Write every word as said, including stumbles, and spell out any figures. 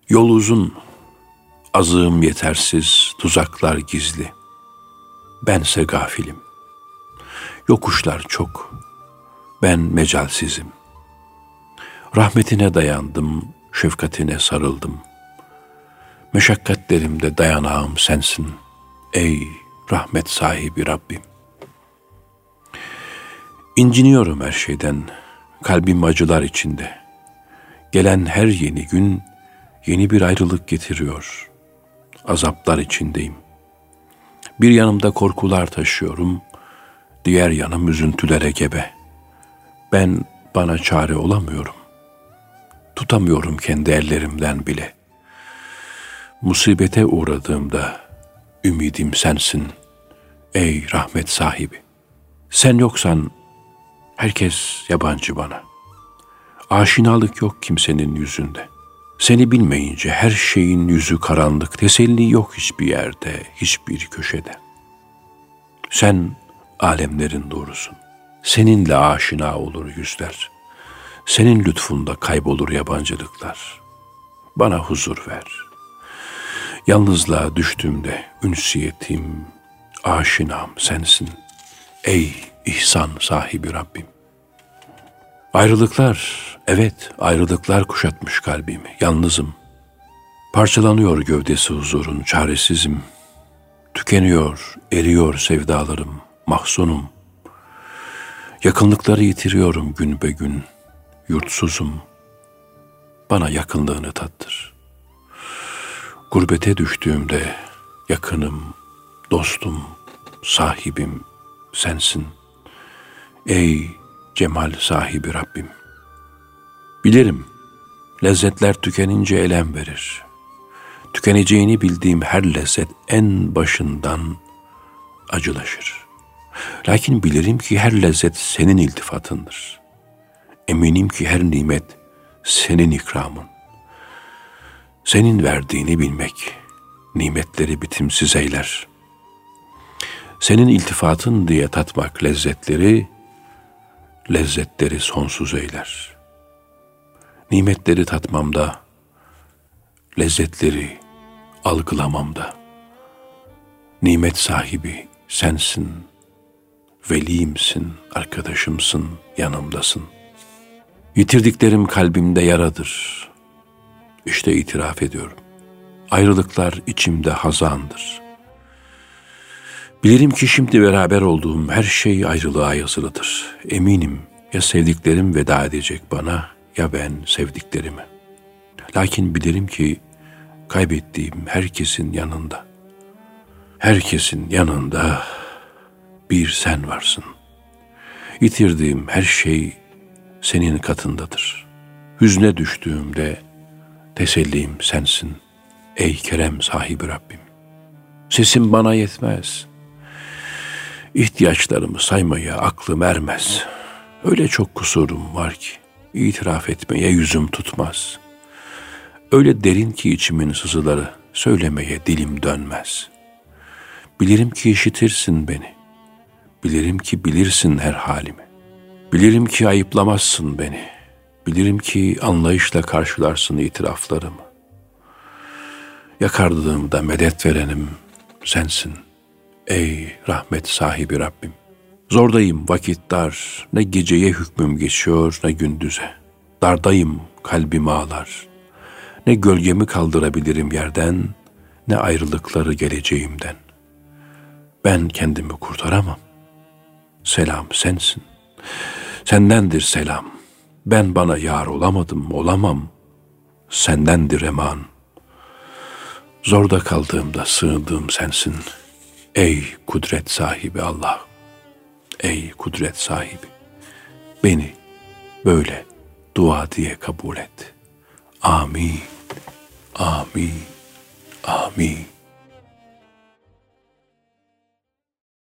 Yol uzun, azığım yetersiz, tuzaklar gizli. Bense gafilim. Yokuşlar çok, ben mecalsizim. Rahmetine dayandım, şefkatine sarıldım. Meşakkatlerimde dayanağım sensin, ey rahmet sahibi Rabbim. İnciniyorum her şeyden, kalbim acılar içinde. Gelen her yeni gün yeni bir ayrılık getiriyor. Azaplar içindeyim. Bir yanımda korkular taşıyorum, diğer yanım üzüntülere gebe. Ben bana çare olamıyorum. Tutamıyorum kendi ellerimden bile. Musibete uğradığımda ümidim sensin, ey rahmet sahibi. Sen yoksan herkes yabancı bana. Aşinalık yok kimsenin yüzünde. Seni bilmeyince her şeyin yüzü karanlık, teselli yok hiçbir yerde, hiçbir köşede. Sen alemlerin doğrusun. Seninle aşina olur yüzler. Senin lütfunda kaybolur yabancılıklar. Bana huzur ver. Yalnızlığa düştüğümde ünsiyetim, aşinam sensin. Ey ihsan sahibi Rabbim. Ayrılıklar, evet ayrılıklar kuşatmış kalbimi. Yalnızım. Parçalanıyor gövdesi huzurun, çaresizim. Tükeniyor, eriyor sevdalarım, mahzunum. Yakınlıkları yitiriyorum gün be gün. Yurtsuzum. Bana yakınlığını tattır. Gurbete düştüğümde yakınım, dostum, sahibim sensin. Ey cemal sahibi Rabbim. Bilirim, lezzetler tükenince elem verir. Tükeneceğini bildiğim her lezzet en başından acılaşır. Lakin bilirim ki her lezzet senin iltifatındır. Eminim ki her nimet senin ikramın. Senin verdiğini bilmek nimetleri bitimsiz eyler. Senin iltifatın diye tatmak lezzetleri, lezzetleri sonsuz eyler. Nimetleri tatmamda, lezzetleri algılamamda, nimet sahibi sensin, velimsin, arkadaşımsın, yanımdasın. Yitirdiklerim kalbimde yaradır. İşte itiraf ediyorum. Ayrılıklar içimde hazandır. Bilirim ki şimdi beraber olduğum her şey ayrılığa yazılıdır. Eminim ya sevdiklerim veda edecek bana ya ben sevdiklerime. Lakin bilirim ki kaybettiğim herkesin yanında, herkesin yanında bir sen varsın. Yitirdiğim her şey senin katındadır. Hüzne düştüğümde tesellim sensin, ey kerem sahibi Rabbim. Sesim bana yetmez. İhtiyaçlarımı saymaya aklım ermez. Öyle çok kusurum var ki itiraf etmeye yüzüm tutmaz. Öyle derin ki içimin sızıları söylemeye dilim dönmez. Bilirim ki işitirsin beni. Bilirim ki bilirsin her halimi. Bilirim ki ayıplamazsın beni. Bilirim ki anlayışla karşılarsın itiraflarımı. Yakardığımda medet verenim sensin. Ey rahmet sahibi Rabbim. Zordayım, vakit dar. Ne geceye hükmüm geçiyor ne gündüze. Dardayım, kalbim ağlar. Ne gölgemi kaldırabilirim yerden, ne ayrılıkları geleceğimden. Ben kendimi kurtaramam. Selam sensin. Sendendir selam. Ben bana yar olamadım, olamam. Sendendir eman. Zorda kaldığımda sığındığım sensin. Ey kudret sahibi Allah. Ey kudret sahibi. Beni böyle dua diye kabul et. Amin. Amin. Amin.